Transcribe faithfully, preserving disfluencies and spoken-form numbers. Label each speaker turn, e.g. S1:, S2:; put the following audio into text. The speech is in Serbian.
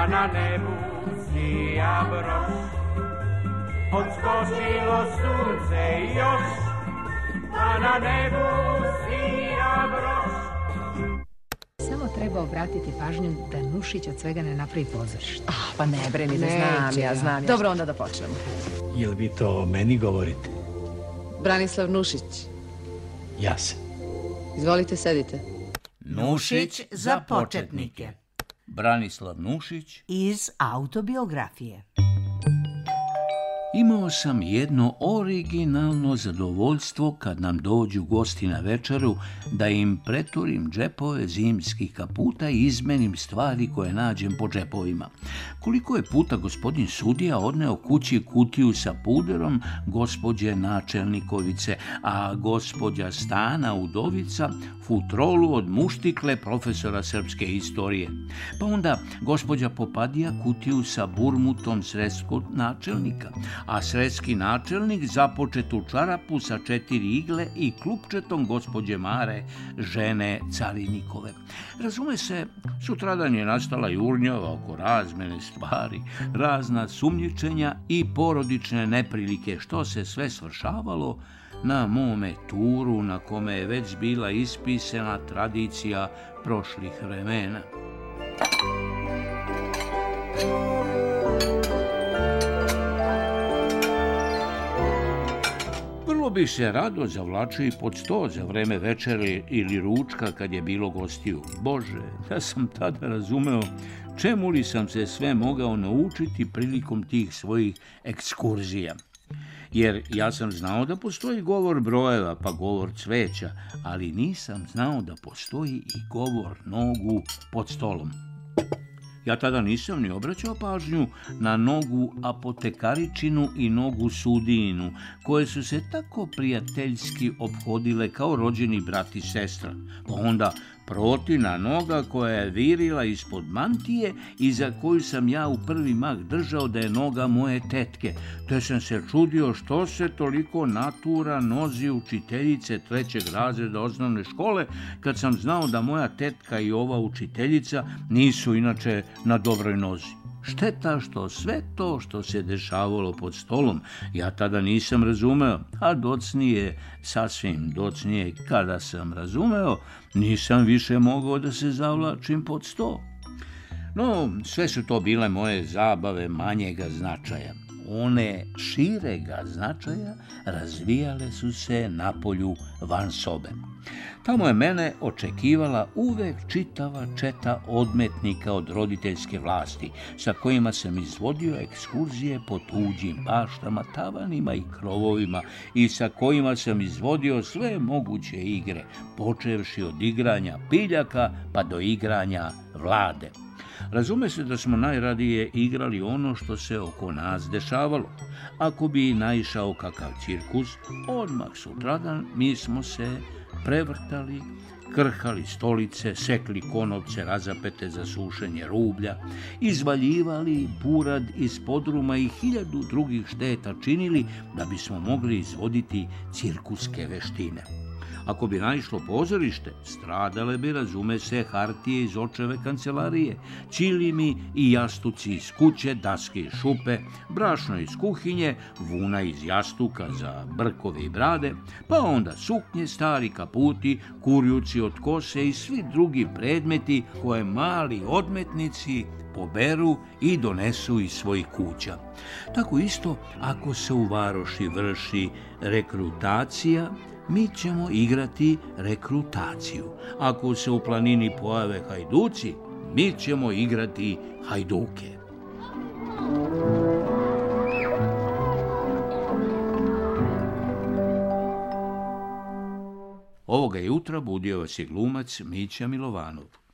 S1: pa na nebu sija broš. Odskočilo sunce još, pa na nebu sija broš.
S2: Samo treba obratiti pažnju da Nušić od svega ne napravi pozorište.
S3: Ah, pa ne brini, da znam ja, znam ja. Dobro, onda da počnemo.
S4: Jel vi to meni govorite?
S3: Branislav Nušić.
S4: Ja sam.
S3: Izvolite, sedite.
S5: Nušić za početnike.
S6: Branislav Nušić.
S5: Iz autobiografije.
S6: Imao sam jedno originalno zadovoljstvo kad nam dođu gosti na večeru da im preturim džepove zimskih kaputa i izmenim stvari koje nađem po džepovima. Koliko je puta gospodin sudija odneo kući kutiju sa puderom gospođe načelnikovice, a gospođa Stana Udovica futrolu od muštikle profesora srpske istorije. Pa onda gospođa Popadija kutiju sa burmutom sredskog načelnika, a sredski načelnik započetu čarapu sa četiri igle i klupčetom gospođe Mare, žene carinikove. Razume se, sutradan je nastala jurnjava oko razmene stvari, razna sumnjičenja i porodične neprilike, što se sve svršavalo na mome turu na kome je već bila ispisana tradicija prošlih vremena. Vrlo bi se rado zavlačio i pod sto za vreme večere ili ručka kad je bilo gostiju. Bože, ja sam tada razumeo čemu li sam se sve mogao naučiti prilikom tih svojih ekskurzija. Jer ja sam znao da postoji govor brojeva, pa govor cveća, ali nisam znao da postoji i govor nogu pod stolom. Ja tada nisam ni obraćao pažnju na nogu apotekaričinu i nogu sudijinu, koje su se tako prijateljski ophodile kao rođeni brat i sestra. Pa onda protina noga koja je virila ispod mantije i za koju sam ja u prvi mah držao da je noga moje tetke. Te sam se čudio što se toliko natura nozi učiteljice trećeg razreda osnovne škole, kad sam znao da moja tetka i ova učiteljica nisu inače na dobroj nozi. Šteta što sve to što se dešavalo pod stolom ja tada nisam razumeo, a docnije, sasvim docnije, kada sam razumeo, nisam više mogao da se zavlačim pod sto. No, sve su to bile moje zabave manjega značaja. One širega značaja razvijale su se na polju van sobe. Tamo je mene očekivala uvek čitava četa odmetnika od roditeljske vlasti, sa kojima sam izvodio ekskurzije po tuđim baštama, tavanima i krovovima i sa kojima sam izvodio sve moguće igre, počevši od igranja piljaka pa do igranja vlade. Razume se da smo najradije igrali ono što se oko nas dešavalo. Ako bi naišao kakav cirkus, odmah sutradan mi smo se prevrtali, krhali stolice, sekli konopce razapete za sušenje rublja, izvaljivali burad iz podruma i hiljadu drugih šteta činili da bismo mogli izvoditi cirkuske veštine. Ako bi naišlo pozorište, stradale bi, razume se, hartije iz očeve kancelarije, ćilimi i jastuci iz kuće, daske iz šupe, brašno iz kuhinje, vuna iz jastuka za brkove i brade, pa onda suknje, stari kaputi, kurjuci od kose i svi drugi predmeti koje mali odmetnici poberu i donesu iz svojih kuća. Tako isto, ako se u varoši vrši rekrutacija, mi ćemo igrati rekrutaciju. Ako se u planini pojave hajduci, mi ćemo igrati hajduke. Ovoga jutra budio vas je glumac Mića Milovanov.